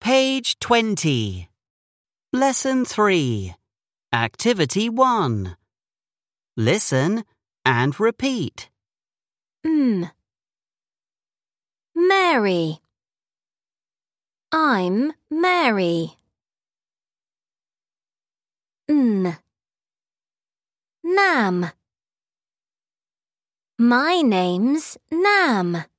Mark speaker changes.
Speaker 1: Page 20. Lesson 3. Activity 1. Listen and repeat.
Speaker 2: Mary. I'm Mary. Nam. My name's Nam.